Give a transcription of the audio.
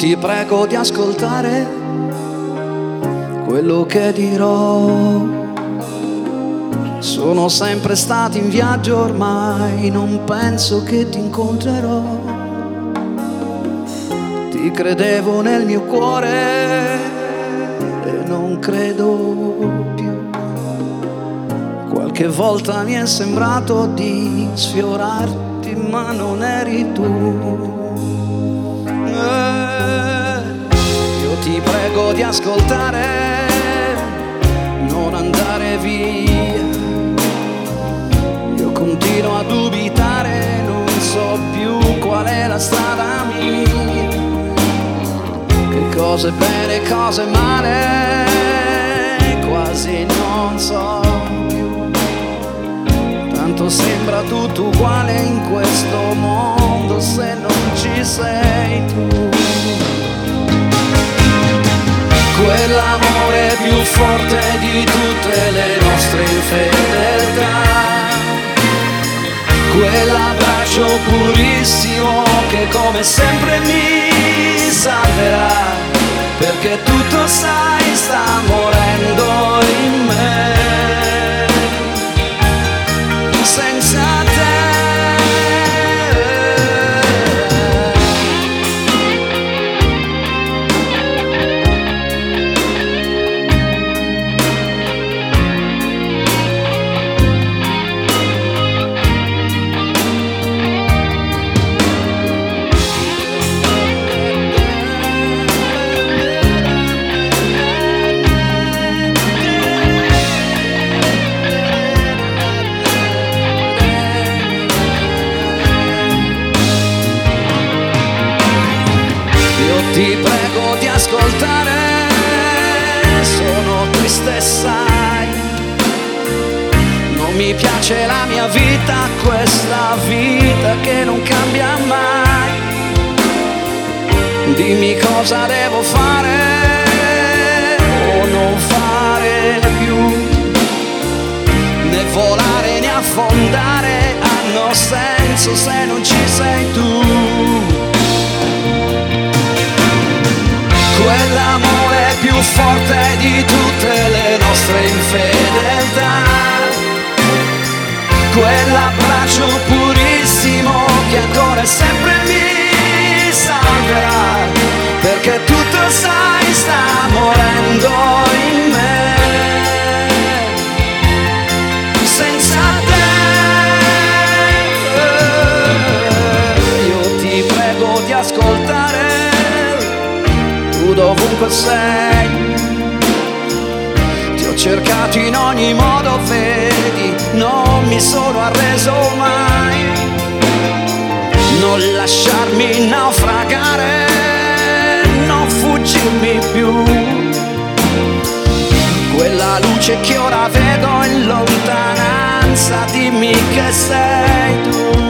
ti prego di ascoltare quello che dirò. Sono sempre stato in viaggio ormai, non penso che ti incontrerò. Ti credevo nel mio cuore e non credo più. Qualche volta mi è sembrato di sfiorarti, ma non eri tu. Io ti prego di ascoltare, non andare via. Io continuo a dubitare, non so più qual è la strada mia. Che cosa è bene, cosa è male, quasi non so più. Tanto sembra tutto uguale in questo mondo se non ci sei tu. Quell'amore più forte di tutte le nostre infedeltà, quell'abbraccio purissimo che come sempre mi salverà, perché tutto sai sta morendo in me. Senza ti prego di ascoltare, sono triste sai, non mi piace la mia vita, questa vita che non cambia mai. Dimmi cosa devo fare o non fare più, né volare né affondare hanno senso se non ci sei tu. Quell'amore più forte di tutte le nostre infedeltà, quell'abbraccio purissimo che ancora e sempre mi salverà, perché tutto sai sta morendo in me. Senza te io ti prego di ascoltare, dovunque sei, ti ho cercato in ogni modo, vedi, non mi sono arreso mai. Non lasciarmi naufragare, non fuggirmi più. Quella luce che ora vedo in lontananza, dimmi che sei tu.